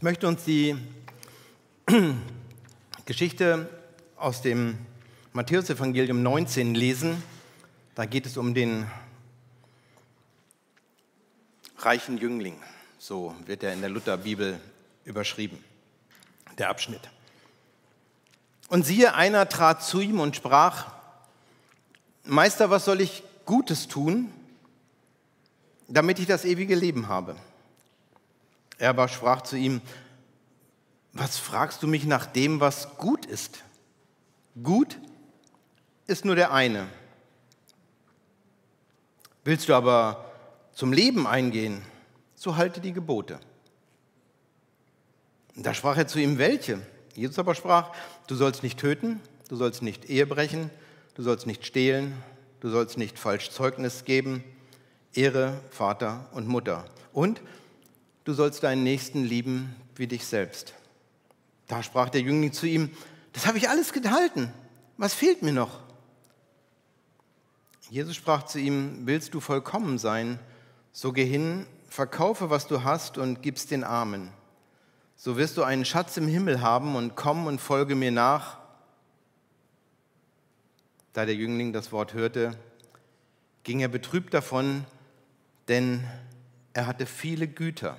möchte uns die Geschichte aus dem Matthäusevangelium 19 lesen. Da geht es um den reichen Jüngling. So wird er in der Lutherbibel überschrieben, der Abschnitt. Und siehe, einer trat zu ihm und sprach: Meister, was soll ich Gutes tun, damit ich das ewige Leben habe? Er aber sprach zu ihm: Was fragst du mich nach dem, was gut ist? Gut ist nur der eine. Willst du aber zum Leben eingehen, so halte die Gebote. Da sprach er zu ihm: Welche? Jesus aber sprach: Du sollst nicht töten, du sollst nicht Ehe brechen, du sollst nicht stehlen, du sollst nicht falsch Zeugnis geben, ehre Vater und Mutter. Und du sollst deinen Nächsten lieben wie dich selbst. Da sprach der Jüngling zu ihm: Das habe ich alles gehalten. Was fehlt mir noch? Jesus sprach zu ihm: Willst du vollkommen sein, so geh hin, verkaufe, was du hast und gib's den Armen. So wirst du einen Schatz im Himmel haben und komm und folge mir nach. Da der Jüngling das Wort hörte, ging er betrübt davon, denn er hatte viele Güter.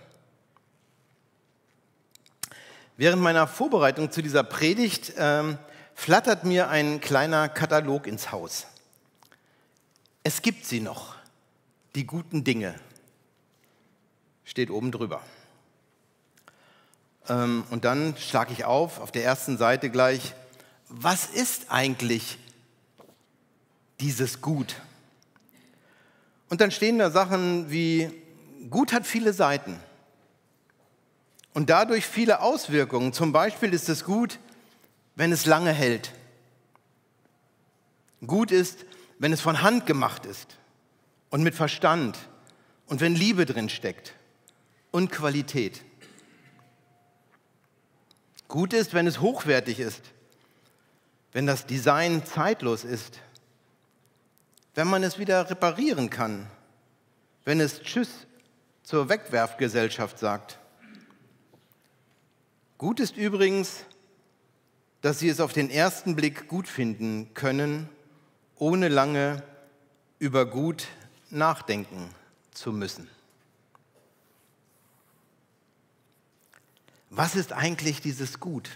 Während meiner Vorbereitung zu dieser Predigt flattert mir ein kleiner Katalog ins Haus. Es gibt sie noch, die guten Dinge, steht oben drüber. Und dann schlage ich auf der ersten Seite gleich: Was ist eigentlich dieses Gut? Und dann stehen da Sachen wie: Gut hat viele Seiten und dadurch viele Auswirkungen. Zum Beispiel ist es gut, wenn es lange hält. Gut ist, wenn es von Hand gemacht ist und mit Verstand und wenn Liebe drin steckt und Qualität. Gut ist, wenn es hochwertig ist, wenn das Design zeitlos ist, wenn man es wieder reparieren kann, wenn es Tschüss zur Wegwerfgesellschaft sagt. Gut ist übrigens, dass Sie es auf den ersten Blick gut finden können, ohne lange über gut nachdenken zu müssen. Was ist eigentlich dieses Gut?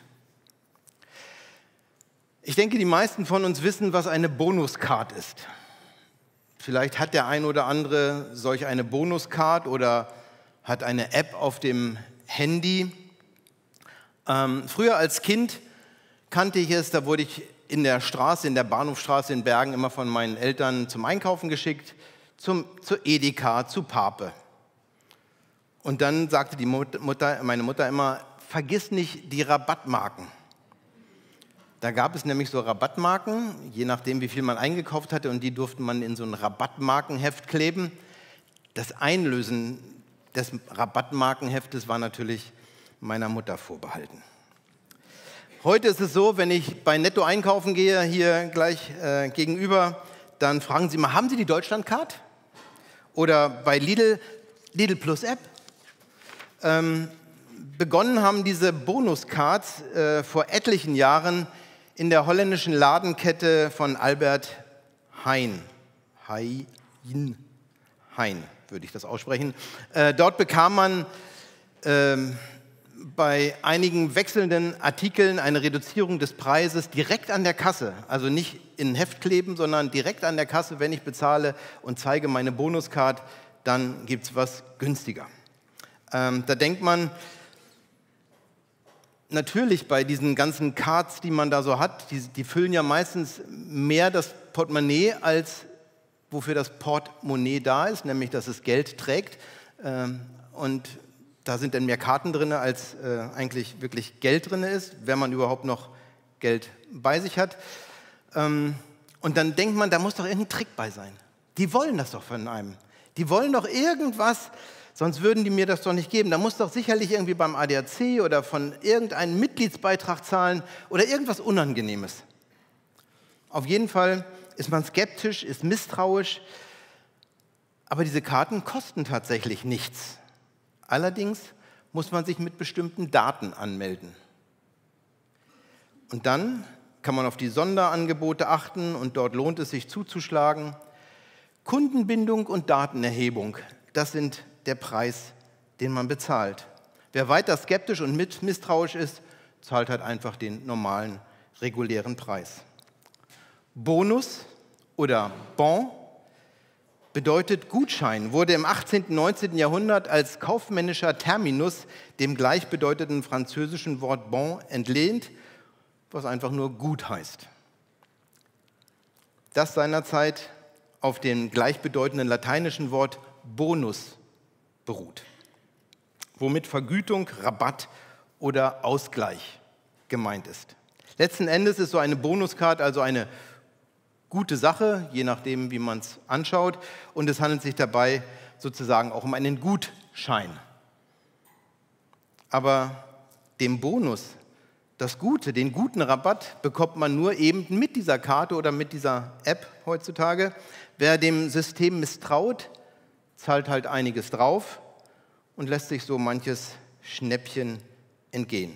Ich denke, die meisten von uns wissen, was eine Bonuscard ist. Vielleicht hat der ein oder andere solch eine Bonuscard oder hat eine App auf dem Handy. Früher als Kind kannte ich es, da wurde ich in der Bahnhofstraße in Bergen immer von meinen Eltern zum Einkaufen geschickt, zur Edeka, zu Pape. Und dann sagte meine Mutter immer: Vergiss nicht die Rabattmarken. Da gab es nämlich so Rabattmarken, je nachdem wie viel man eingekauft hatte, und die durfte man in so ein Rabattmarkenheft kleben. Das Einlösen des Rabattmarkenheftes war natürlich meiner Mutter vorbehalten. Heute ist es so, wenn ich bei Netto einkaufen gehe, hier gleich gegenüber, dann fragen sie mal: Haben Sie die Deutschlandcard? Oder bei Lidl Plus App. Begonnen haben diese Bonuscards vor etlichen Jahren in der holländischen Ladenkette von Albert Heijn. Heijn würde ich das aussprechen. Dort bekam man bei einigen wechselnden Artikeln eine Reduzierung des Preises direkt an der Kasse. Also nicht in ein Heft kleben, sondern direkt an der Kasse. Wenn ich bezahle und zeige meine Bonuscard, dann gibt es was günstiger. Da denkt man, natürlich bei diesen ganzen Cards, die man da so hat, die füllen ja meistens mehr das Portemonnaie, als wofür das Portemonnaie da ist, nämlich dass es Geld trägt. Und da sind dann mehr Karten drin, als eigentlich wirklich Geld drin ist, wenn man überhaupt noch Geld bei sich hat. Und dann denkt man, da muss doch irgendein Trick bei sein. Die wollen das doch von einem. Die wollen doch irgendwas, sonst würden die mir das doch nicht geben. Da muss doch sicherlich irgendwie beim ADAC oder von irgendeinem Mitgliedsbeitrag zahlen oder irgendwas Unangenehmes. Auf jeden Fall ist man skeptisch, ist misstrauisch, aber diese Karten kosten tatsächlich nichts. Allerdings muss man sich mit bestimmten Daten anmelden. Und dann kann man auf die Sonderangebote achten und dort lohnt es sich zuzuschlagen. Kundenbindung und Datenerhebung, das sind der Preis, den man bezahlt. Wer weiter skeptisch und misstrauisch ist, zahlt halt einfach den normalen, regulären Preis. Bonus oder Bon bedeutet Gutschein, wurde im 18. und 19. Jahrhundert als kaufmännischer Terminus dem gleichbedeutenden französischen Wort Bon entlehnt, was einfach nur gut heißt. Das seinerzeit auf dem gleichbedeutenden lateinischen Wort Bonus beruht, womit Vergütung, Rabatt oder Ausgleich gemeint ist. Letzten Endes ist so eine Bonuskarte also eine gute Sache, je nachdem, wie man es anschaut. Und es handelt sich dabei sozusagen auch um einen Gutschein. Aber den Bonus, das Gute, den guten Rabatt bekommt man nur eben mit dieser Karte oder mit dieser App heutzutage. Wer dem System misstraut, zahlt halt einiges drauf und lässt sich so manches Schnäppchen entgehen.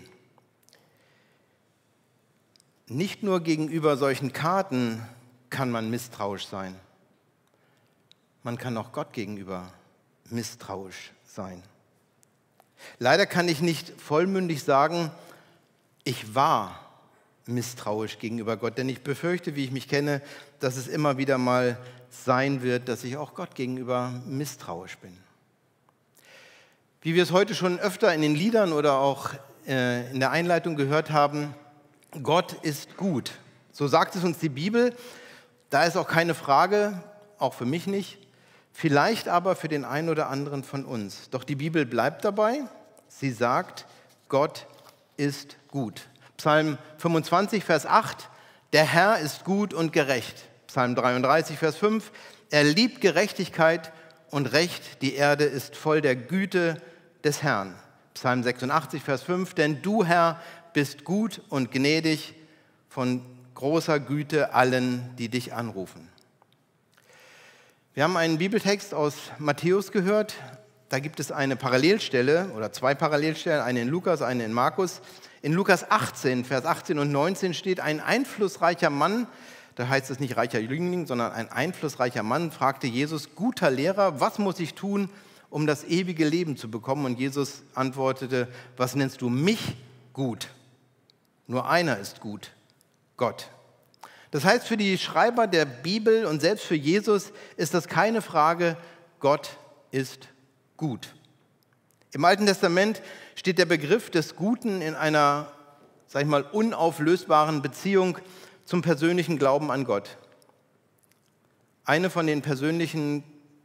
Nicht nur gegenüber solchen Karten kann man misstrauisch sein. Man kann auch Gott gegenüber misstrauisch sein. Leider kann ich nicht vollmündig sagen, ich war misstrauisch gegenüber Gott, denn ich befürchte, wie ich mich kenne, dass es immer wieder mal sein wird, dass ich auch Gott gegenüber misstrauisch bin. Wie wir es heute schon öfter in den Liedern oder auch in der Einleitung gehört haben, Gott ist gut. So sagt es uns die Bibel. Da ist auch keine Frage, auch für mich nicht, vielleicht aber für den einen oder anderen von uns. Doch die Bibel bleibt dabei. Sie sagt, Gott ist gut. Psalm 25, Vers 8, der Herr ist gut und gerecht. Psalm 33, Vers 5, er liebt Gerechtigkeit und Recht, die Erde ist voll der Güte des Herrn. Psalm 86, Vers 5, denn du, Herr, bist gut und gnädig, von großer Güte allen, die dich anrufen. Wir haben einen Bibeltext aus Matthäus gehört. Da gibt es eine Parallelstelle oder zwei Parallelstellen, eine in Lukas, eine in Markus. In Lukas 18, Vers 18 und 19 steht, ein einflussreicher Mann, da heißt es nicht reicher Jüngling, sondern ein einflussreicher Mann, fragte Jesus, guter Lehrer, was muss ich tun, um das ewige Leben zu bekommen? Und Jesus antwortete, was nennst du mich gut? Nur einer ist gut, Gott. Das heißt, für die Schreiber der Bibel und selbst für Jesus ist das keine Frage, Gott ist gut. Im Alten Testament steht der Begriff des Guten in einer, sag ich mal, unauflösbaren Beziehung zum persönlichen Glauben an Gott. Eine von dem persönlichen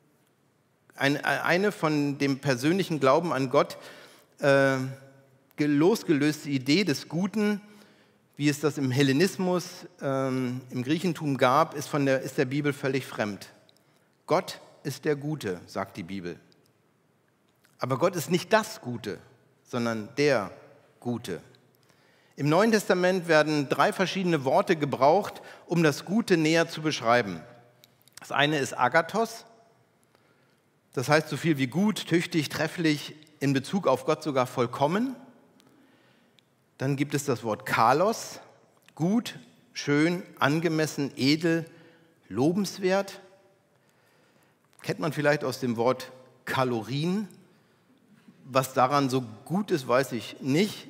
Glauben an Gott losgelöste Idee des Guten, wie es das im Hellenismus, im Griechentum gab, ist der Bibel völlig fremd. Gott ist der Gute, sagt die Bibel. Aber Gott ist nicht das Gute, sondern der Gute. Im Neuen Testament werden 3 verschiedene Worte gebraucht, um das Gute näher zu beschreiben. Das eine ist Agathos, das heißt so viel wie gut, tüchtig, trefflich, in Bezug auf Gott sogar vollkommen. Dann gibt es das Wort Kalos, gut, schön, angemessen, edel, lobenswert. Kennt man vielleicht aus dem Wort Kalorien. Was daran so gut ist, weiß ich nicht.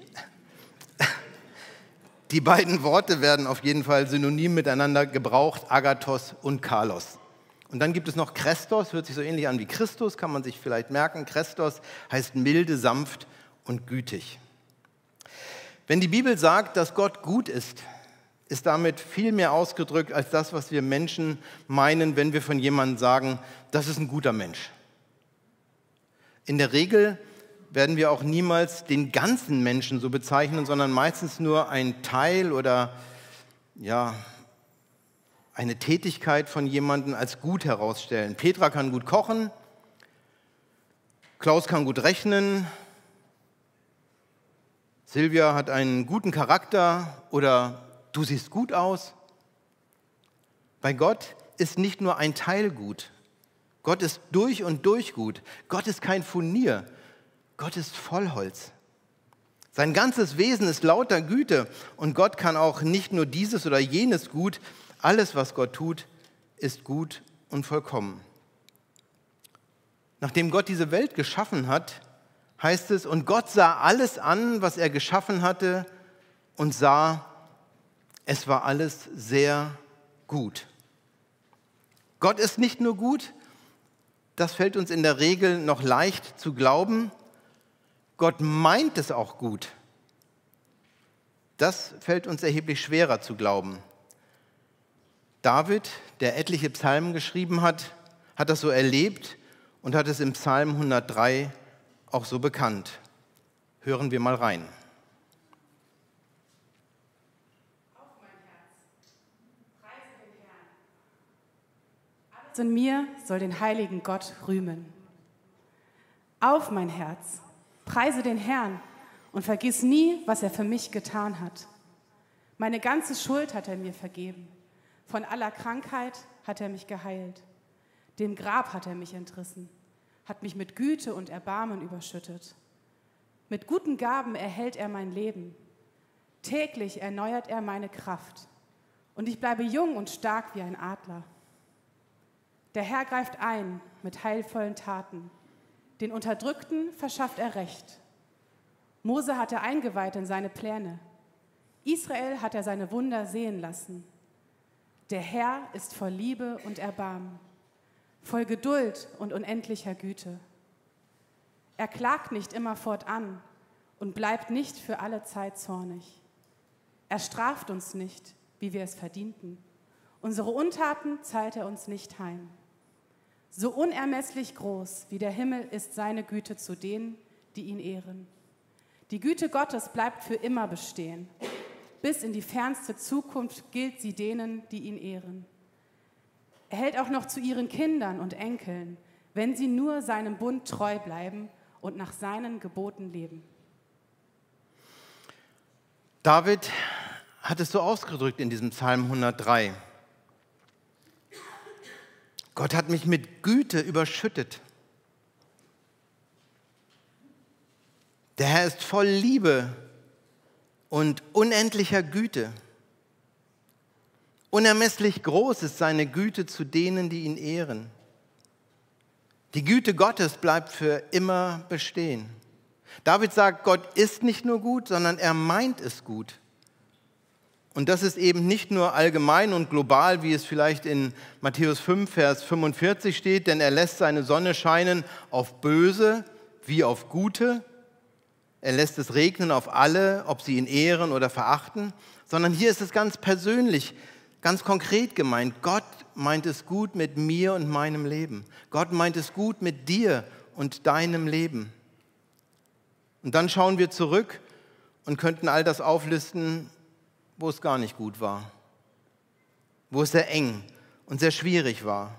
Die beiden Worte werden auf jeden Fall synonym miteinander gebraucht, Agathos und Kalos. Und dann gibt es noch Christos, hört sich so ähnlich an wie Christus, kann man sich vielleicht merken. Christos heißt milde, sanft und gütig. Wenn die Bibel sagt, dass Gott gut ist damit viel mehr ausgedrückt als das, was wir Menschen meinen, wenn wir von jemandem sagen, das ist ein guter Mensch. In der Regel werden wir auch niemals den ganzen Menschen so bezeichnen, sondern meistens nur ein Teil oder eine Tätigkeit von jemandem als gut herausstellen. Petra kann gut kochen, Klaus kann gut rechnen, Silvia hat einen guten Charakter oder du siehst gut aus. Bei Gott ist nicht nur ein Teil gut. Gott ist durch und durch gut. Gott ist kein Furnier. Gott ist Vollholz. Sein ganzes Wesen ist lauter Güte und Gott kann auch nicht nur dieses oder jenes gut. Alles, was Gott tut, ist gut und vollkommen. Nachdem Gott diese Welt geschaffen hat, heißt es, und Gott sah alles an, was er geschaffen hatte und sah, es war alles sehr gut. Gott ist nicht nur gut, das fällt uns in der Regel noch leicht zu glauben. Gott meint es auch gut. Das fällt uns erheblich schwerer zu glauben. David, der etliche Psalmen geschrieben hat, hat das so erlebt und hat es im Psalm 103 auch so bekannt. Hören wir mal rein. Auf mein Herz, preise den Herrn. Alles in mir soll den heiligen Gott rühmen. Auf mein Herz, preise den Herrn und vergiss nie, was er für mich getan hat. Meine ganze Schuld hat er mir vergeben. Von aller Krankheit hat er mich geheilt. Dem Grab hat er mich entrissen, hat mich mit Güte und Erbarmen überschüttet. Mit guten Gaben erhält er mein Leben. Täglich erneuert er meine Kraft. Und ich bleibe jung und stark wie ein Adler. Der Herr greift ein mit heilvollen Taten. Den Unterdrückten verschafft er Recht. Mose hat er eingeweiht in seine Pläne. Israel hat er seine Wunder sehen lassen. Der Herr ist voll Liebe und Erbarmen, voll Geduld und unendlicher Güte. Er klagt nicht immerfort an und bleibt nicht für alle Zeit zornig. Er straft uns nicht, wie wir es verdienten. Unsere Untaten zahlt er uns nicht heim. So unermesslich groß wie der Himmel ist seine Güte zu denen, die ihn ehren. Die Güte Gottes bleibt für immer bestehen. Bis in die fernste Zukunft gilt sie denen, die ihn ehren. Er hält auch noch zu ihren Kindern und Enkeln, wenn sie nur seinem Bund treu bleiben und nach seinen Geboten leben. David hat es so ausgedrückt in diesem Psalm 103. Gott hat mich mit Güte überschüttet. Der Herr ist voll Liebe und unendlicher Güte. Unermesslich groß ist seine Güte zu denen, die ihn ehren. Die Güte Gottes bleibt für immer bestehen. David sagt, Gott ist nicht nur gut, sondern er meint es gut. Und das ist eben nicht nur allgemein und global, wie es vielleicht in Matthäus 5, Vers 45 steht, denn er lässt seine Sonne scheinen auf Böse wie auf Gute. Er lässt es regnen auf alle, ob sie ihn ehren oder verachten, sondern hier ist es ganz persönlich, ganz konkret gemeint. Gott meint es gut mit mir und meinem Leben. Gott meint es gut mit dir und deinem Leben. Und dann schauen wir zurück und könnten all das auflisten, wo es gar nicht gut war, wo es sehr eng und sehr schwierig war.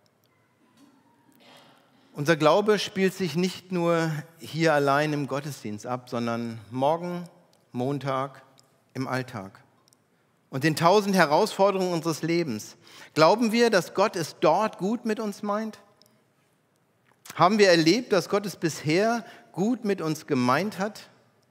Unser Glaube spielt sich nicht nur hier allein im Gottesdienst ab, sondern morgen, Montag, im Alltag und den 1000 Herausforderungen unseres Lebens. Glauben wir, dass Gott es dort gut mit uns meint? Haben wir erlebt, dass Gott es bisher gut mit uns gemeint hat?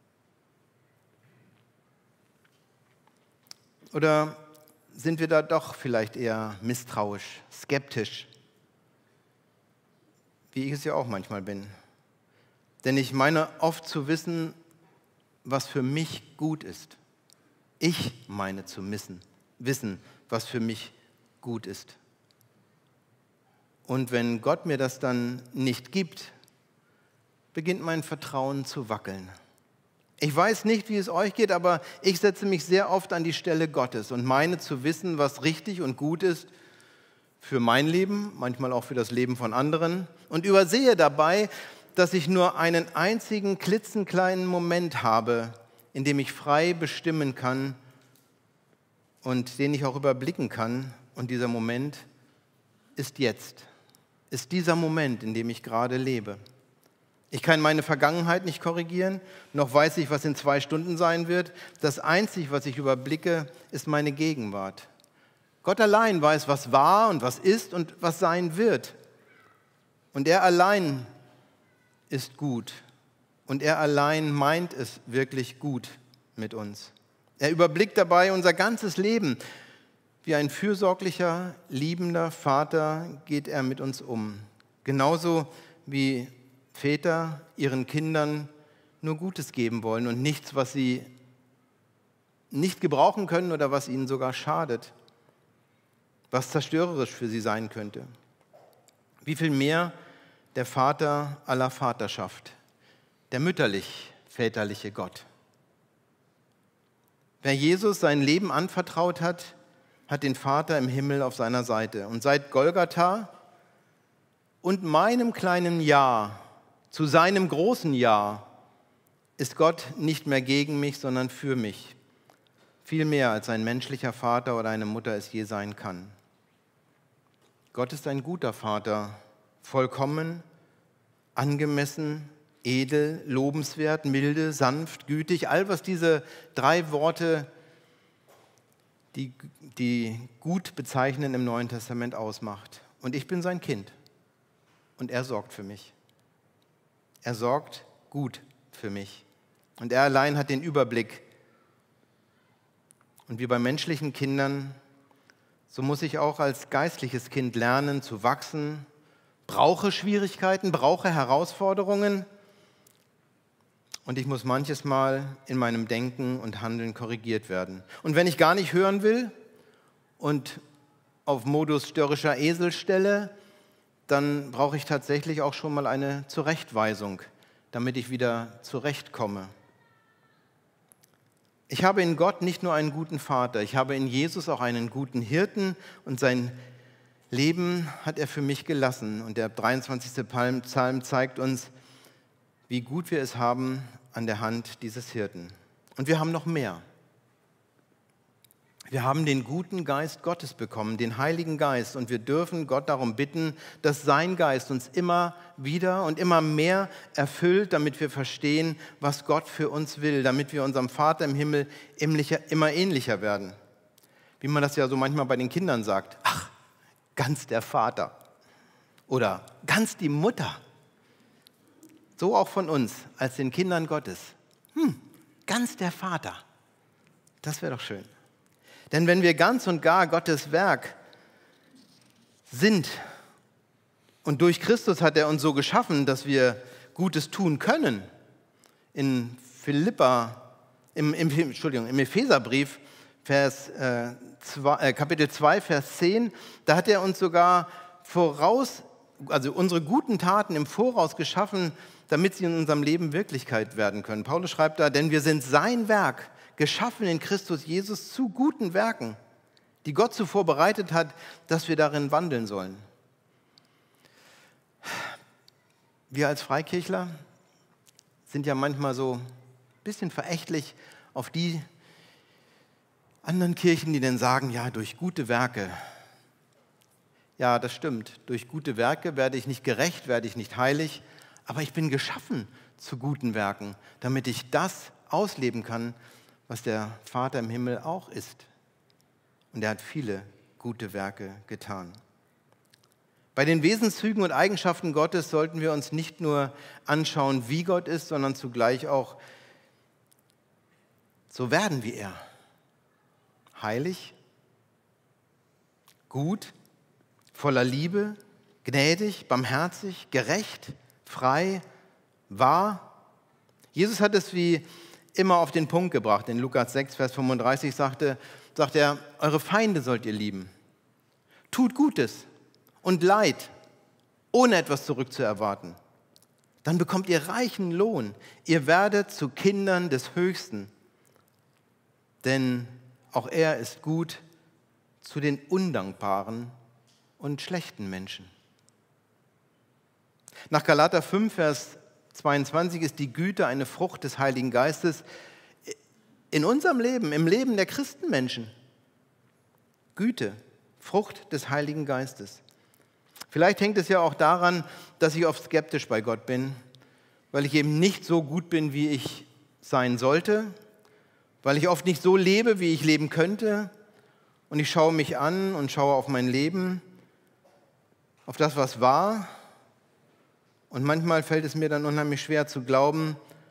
Oder sind wir da doch vielleicht eher misstrauisch, skeptisch, wie ich es ja auch manchmal bin? Denn ich meine oft zu wissen, was für mich gut ist. Ich meine zu wissen, was für mich gut ist. Und wenn Gott mir das dann nicht gibt, beginnt mein Vertrauen zu wackeln. Ich weiß nicht, wie es euch geht, aber ich setze mich sehr oft an die Stelle Gottes und meine zu wissen, was richtig und gut ist für mein Leben, manchmal auch für das Leben von anderen und übersehe dabei, dass ich nur einen einzigen klitzenkleinen Moment habe, in dem ich frei bestimmen kann und den ich auch überblicken kann. Und dieser Moment ist jetzt, ist dieser Moment, in dem ich gerade lebe. Ich kann meine Vergangenheit nicht korrigieren, noch weiß ich, was in 2 Stunden sein wird. Das Einzige, was ich überblicke, ist meine Gegenwart. Gott allein weiß, was war und was ist und was sein wird. Und er allein ist gut Und er allein meint es wirklich gut mit uns. Er überblickt dabei unser ganzes Leben. Wie ein fürsorglicher, liebender Vater geht er mit uns um. Genauso wie Väter ihren Kindern nur Gutes geben wollen und nichts, was sie nicht gebrauchen können oder was ihnen sogar schadet, was zerstörerisch für sie sein könnte. Wie viel mehr der Vater aller Vaterschaft, der mütterlich-väterliche Gott. Wer Jesus sein Leben anvertraut hat, hat den Vater im Himmel auf seiner Seite. Und seit Golgatha und meinem kleinen Ja zu seinem großen Ja ist Gott nicht mehr gegen mich, sondern für mich. Viel mehr als ein menschlicher Vater oder eine Mutter es je sein kann. Gott ist ein guter Vater, vollkommen, angemessen, edel, lobenswert, milde, sanft, gütig, all was diese 3 Worte, die gut bezeichnen, im Neuen Testament ausmacht. Und ich bin sein Kind und er sorgt für mich. Er sorgt gut für mich und er allein hat den Überblick. Und wie bei menschlichen Kindern, so muss ich auch als geistliches Kind lernen zu wachsen, brauche Schwierigkeiten, brauche Herausforderungen und ich muss manches Mal in meinem Denken und Handeln korrigiert werden. Und wenn ich gar nicht hören will und auf Modus störrischer Esel stelle, dann brauche ich tatsächlich auch schon mal eine Zurechtweisung, damit ich wieder zurechtkomme. Ich habe in Gott nicht nur einen guten Vater, ich habe in Jesus auch einen guten Hirten und sein Leben hat er für mich gelassen. Und der 23. Psalm zeigt uns, wie gut wir es haben an der Hand dieses Hirten. Und wir haben noch mehr. Wir haben den guten Geist Gottes bekommen, den Heiligen Geist. Und wir dürfen Gott darum bitten, dass sein Geist uns immer wieder und immer mehr erfüllt, damit wir verstehen, was Gott für uns will, damit wir unserem Vater im Himmel immer ähnlicher werden. Wie man das ja so manchmal bei den Kindern sagt. Ach, ganz der Vater oder ganz die Mutter. So auch von uns als den Kindern Gottes. Ganz der Vater. Das wäre doch schön. Denn wenn wir ganz und gar Gottes Werk sind und durch Christus hat er uns so geschaffen, dass wir Gutes tun können, im Epheserbrief, Kapitel 2, Vers 10, da hat er uns sogar unsere guten Taten im Voraus geschaffen, damit sie in unserem Leben Wirklichkeit werden können. Paulus schreibt da, denn wir sind sein Werk, geschaffen in Christus Jesus zu guten Werken, die Gott zuvor bereitet hat, dass wir darin wandeln sollen. Wir als Freikirchler sind ja manchmal so ein bisschen verächtlich auf die anderen Kirchen, die dann sagen, ja, durch gute Werke. Ja, das stimmt. Durch gute Werke werde ich nicht gerecht, werde ich nicht heilig, aber ich bin geschaffen zu guten Werken, damit ich das ausleben kann, was der Vater im Himmel auch ist. Und er hat viele gute Werke getan. Bei den Wesenszügen und Eigenschaften Gottes sollten wir uns nicht nur anschauen, wie Gott ist, sondern zugleich auch so werden wie er. Heilig, gut, voller Liebe, gnädig, barmherzig, gerecht, frei, wahr. Jesus hat es wie immer auf den Punkt gebracht. In Lukas 6, Vers 35 sagt er, eure Feinde sollt ihr lieben. Tut Gutes und Leid, ohne etwas zurückzuerwarten. Dann bekommt ihr reichen Lohn. Ihr werdet zu Kindern des Höchsten. Denn auch er ist gut zu den undankbaren und schlechten Menschen. Nach Galater 5, Vers 22 ist die Güte eine Frucht des Heiligen Geistes in unserem Leben, im Leben der Christenmenschen. Güte, Frucht des Heiligen Geistes. Vielleicht hängt es ja auch daran, dass ich oft skeptisch bei Gott bin, weil ich eben nicht so gut bin, wie ich sein sollte, weil ich oft nicht so lebe, wie ich leben könnte. Und ich schaue mich an und schaue auf mein Leben, auf das, was war. Und manchmal fällt es mir dann unheimlich schwer zu glauben,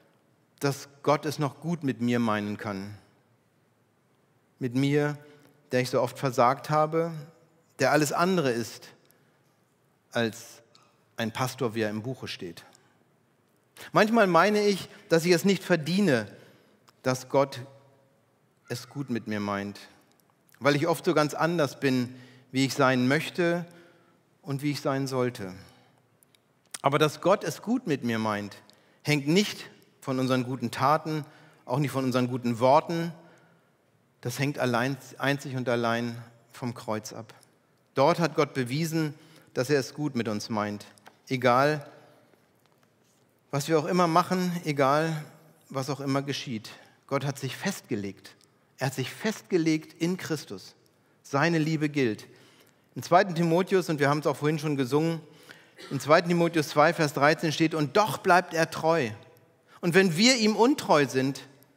dass Gott es noch gut mit mir meinen kann. Mit mir, der ich so oft versagt habe, der alles andere ist als ein Pastor, wie er im Buche steht. Manchmal meine ich, dass ich es nicht verdiene, dass Gott es gut mit mir meint, weil ich oft so ganz anders bin, wie ich sein möchte und wie ich sein sollte. Aber dass Gott es gut mit mir meint, hängt nicht von unseren guten Taten, auch nicht von unseren guten Worten. Das hängt einzig und allein vom Kreuz ab. Dort hat Gott bewiesen, dass er es gut mit uns meint. Egal, was wir auch immer machen, egal, was auch immer geschieht. Gott hat sich festgelegt. Er hat sich festgelegt in Christus. Seine Liebe gilt. Im 2. Timotheus, und wir haben es auch vorhin schon gesungen, in 2. Timotheus 2, Vers 13 steht, und doch bleibt er treu. Und wenn wir ihm untreu sind,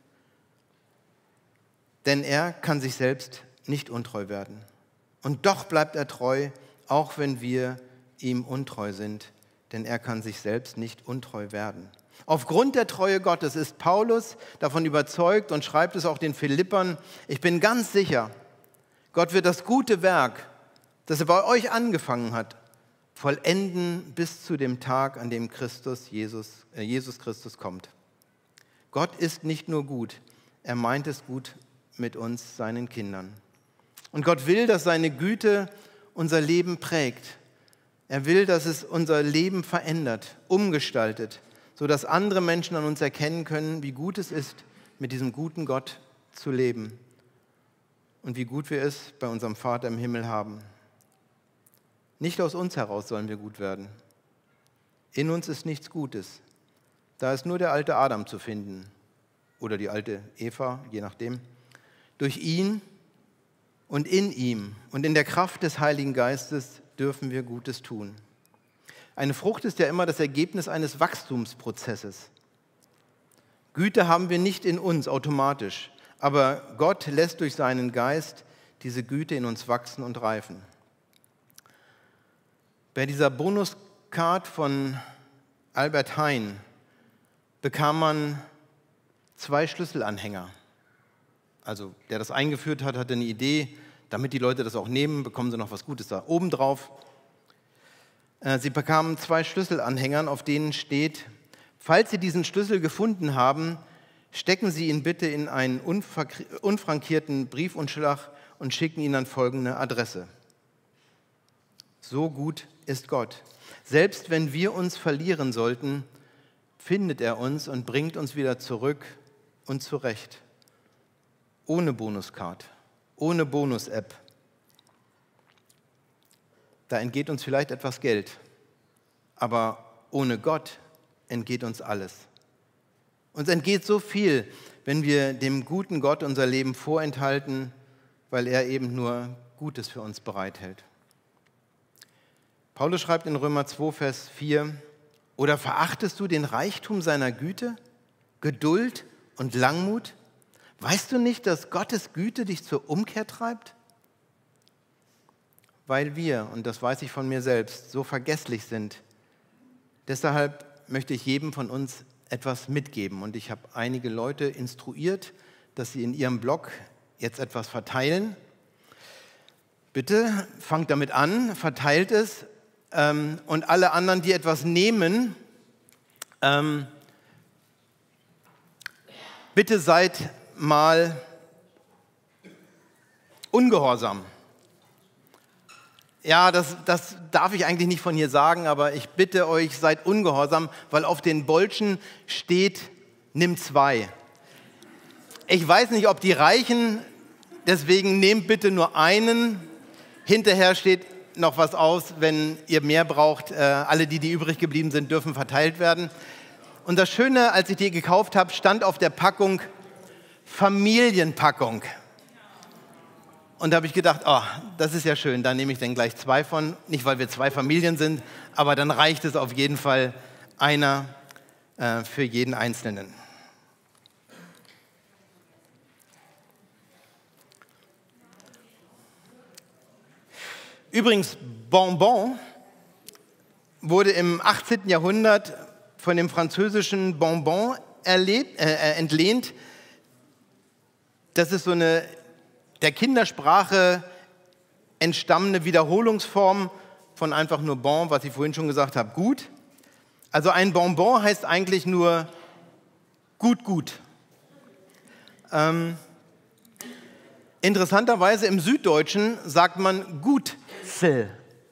denn er kann sich selbst nicht untreu werden. Und doch bleibt er treu, auch wenn wir ihm untreu sind, denn er kann sich selbst nicht untreu werden. Aufgrund der Treue Gottes ist Paulus davon überzeugt und schreibt es auch den Philippern, ich bin ganz sicher, Gott wird das gute Werk, das er bei euch angefangen hat, vollenden bis zu dem Tag, an dem Jesus Christus kommt. Gott ist nicht nur gut, er meint es gut mit uns, seinen Kindern. Und Gott will, dass seine Güte unser Leben prägt. Er will, dass es unser Leben verändert, umgestaltet, sodass andere Menschen an uns erkennen können, wie gut es ist, mit diesem guten Gott zu leben und wie gut wir es bei unserem Vater im Himmel haben. Nicht aus uns heraus sollen wir gut werden. In uns ist nichts Gutes. Da ist nur der alte Adam zu finden oder die alte Eva, je nachdem. Durch ihn und in ihm und in der Kraft des Heiligen Geistes dürfen wir Gutes tun. Eine Frucht ist ja immer das Ergebnis eines Wachstumsprozesses. Güte haben wir nicht in uns automatisch, aber Gott lässt durch seinen Geist diese Güte in uns wachsen und reifen. Bei dieser Bonuscard von Albert Hein bekam man 2 Schlüsselanhänger. Also der das eingeführt hat, hatte eine Idee, damit die Leute das auch nehmen, bekommen sie noch was Gutes da oben drauf. Sie bekamen 2 Schlüsselanhängern, auf denen steht, falls Sie diesen Schlüssel gefunden haben, stecken Sie ihn bitte in einen unfrankierten Briefumschlag und schicken ihn an folgende Adresse. So gut ist Gott. Selbst wenn wir uns verlieren sollten, findet er uns und bringt uns wieder zurück und zurecht. Ohne Bonuscard, ohne Bonus-App. Da entgeht uns vielleicht etwas Geld, aber ohne Gott entgeht uns alles. Uns entgeht so viel, wenn wir dem guten Gott unser Leben vorenthalten, weil er eben nur Gutes für uns bereithält. Paulus schreibt in Römer 2, Vers 4, oder verachtest du den Reichtum seiner Güte, Geduld und Langmut? Weißt du nicht, dass Gottes Güte dich zur Umkehr treibt? Weil wir, und das weiß ich von mir selbst, so vergesslich sind. Deshalb möchte ich jedem von uns etwas mitgeben. Und ich habe einige Leute instruiert, dass sie in ihrem Blog jetzt etwas verteilen. Bitte fangt damit an, verteilt es. Und alle anderen, die etwas nehmen, bitte seid mal ungehorsam. Ja, das darf ich eigentlich nicht von hier sagen, aber ich bitte euch, seid ungehorsam, weil auf den Bolschen steht, nimm 2. Ich weiß nicht, ob die reichen, deswegen nehmt bitte nur einen. Hinterher steht noch was aus, wenn ihr mehr braucht. Alle, die übrig geblieben sind, dürfen verteilt werden. Und das Schöne, als ich die gekauft habe, stand auf der Packung Familienpackung. Und da habe ich gedacht, oh, das ist ja schön, da nehme ich dann gleich 2 von. Nicht, weil wir 2 Familien sind, aber dann reicht es auf jeden Fall einer für jeden Einzelnen. Übrigens, Bonbon wurde im 18. Jahrhundert von dem französischen Bonbon entlehnt. Das ist so eine der Kindersprache entstammende Wiederholungsform von einfach nur bon, was ich vorhin schon gesagt habe, gut. Also ein Bonbon heißt eigentlich nur gut, gut. Interessanterweise im Süddeutschen sagt man Gutzel.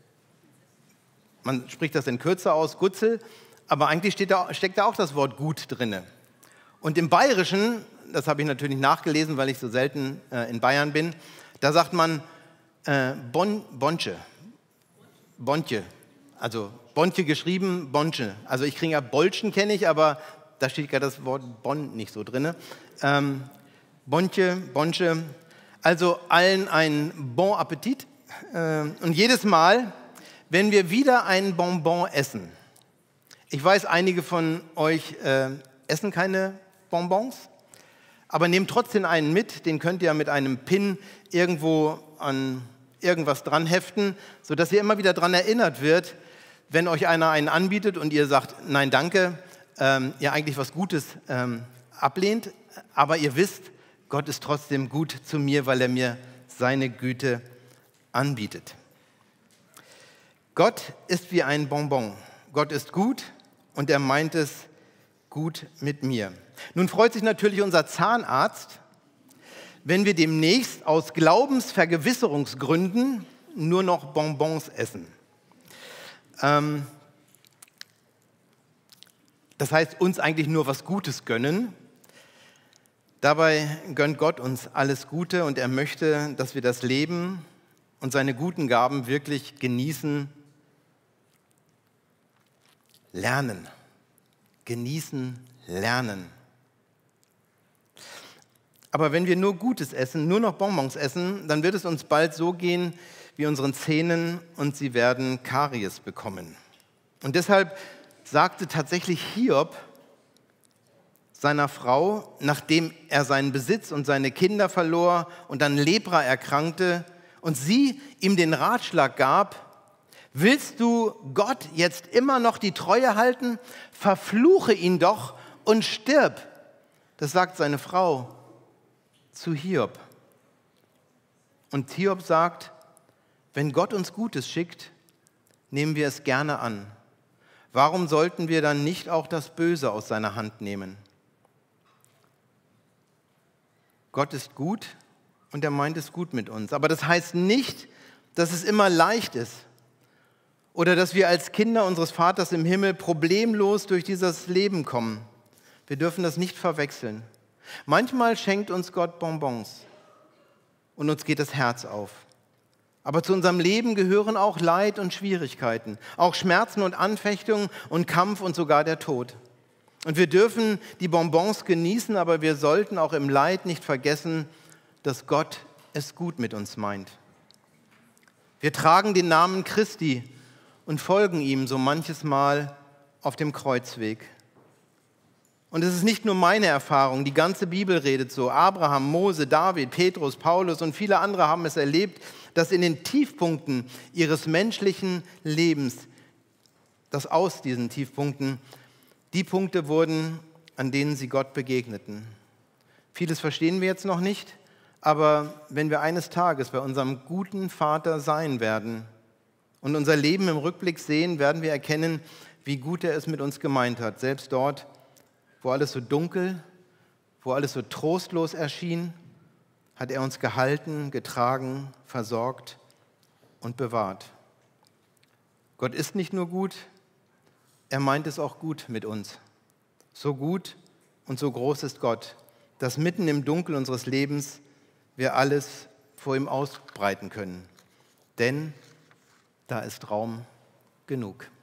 Man spricht das in Kürze aus, Gutzel, aber eigentlich steckt da auch das Wort gut drin. Und im Bayerischen, das habe ich natürlich nachgelesen, weil ich so selten in Bayern bin, da sagt man Bonche. Bontje. Also Bontje geschrieben, Bonche. Also ich kriege ja Bolschen, kenne ich, aber da steht gerade das Wort Bonn nicht so drin. Bontje, Bonche. Also allen einen Bon Appetit. Und jedes Mal, wenn wir wieder einen Bonbon essen, ich weiß, einige von euch essen keine Bonbons, aber nehmt trotzdem einen mit, den könnt ihr mit einem Pin irgendwo an irgendwas dran heften, sodass ihr immer wieder daran erinnert wird, wenn euch einer einen anbietet und ihr sagt, nein, danke, ihr eigentlich was Gutes ablehnt, aber ihr wisst, Gott ist trotzdem gut zu mir, weil er mir seine Güte anbietet. Gott ist wie ein Bonbon. Gott ist gut und er meint es gut mit mir. Nun freut sich natürlich unser Zahnarzt, wenn wir demnächst aus Glaubensvergewisserungsgründen nur noch Bonbons essen. Das heißt, uns eigentlich nur was Gutes gönnen. Dabei gönnt Gott uns alles Gute und er möchte, dass wir das Leben und seine guten Gaben wirklich genießen, lernen. Genießen, lernen. Aber wenn wir nur Gutes essen, nur noch Bonbons essen, dann wird es uns bald so gehen wie unseren Zähnen und sie werden Karies bekommen. Und deshalb sagte tatsächlich Hiob seiner Frau, nachdem er seinen Besitz und seine Kinder verlor und an Lepra erkrankte und sie ihm den Ratschlag gab, willst du Gott jetzt immer noch die Treue halten? Verfluche ihn doch und stirb. Das sagt seine Frau zu Hiob. Und Hiob sagt, wenn Gott uns Gutes schickt, nehmen wir es gerne an. Warum sollten wir dann nicht auch das Böse aus seiner Hand nehmen? Gott ist gut und er meint es gut mit uns. Aber das heißt nicht, dass es immer leicht ist oder dass wir als Kinder unseres Vaters im Himmel problemlos durch dieses Leben kommen. Wir dürfen das nicht verwechseln. Manchmal schenkt uns Gott Bonbons und uns geht das Herz auf. Aber zu unserem Leben gehören auch Leid und Schwierigkeiten, auch Schmerzen und Anfechtungen und Kampf und sogar der Tod. Und wir dürfen die Bonbons genießen, aber wir sollten auch im Leid nicht vergessen, dass Gott es gut mit uns meint. Wir tragen den Namen Christi und folgen ihm so manches Mal auf dem Kreuzweg. Und es ist nicht nur meine Erfahrung, die ganze Bibel redet so. Abraham, Mose, David, Petrus, Paulus und viele andere haben es erlebt, dass in den Tiefpunkten ihres menschlichen Lebens, dass aus diesen Tiefpunkten die Punkte wurden, an denen sie Gott begegneten. Vieles verstehen wir jetzt noch nicht, aber wenn wir eines Tages bei unserem guten Vater sein werden und unser Leben im Rückblick sehen, werden wir erkennen, wie gut er es mit uns gemeint hat. Selbst dort, wo alles so dunkel, wo alles so trostlos erschien, hat er uns gehalten, getragen, versorgt und bewahrt. Gott ist nicht nur gut, er meint es auch gut mit uns. So gut und so groß ist Gott, dass mitten im Dunkel unseres Lebens wir alles vor ihm ausbreiten können. Denn da ist Raum genug.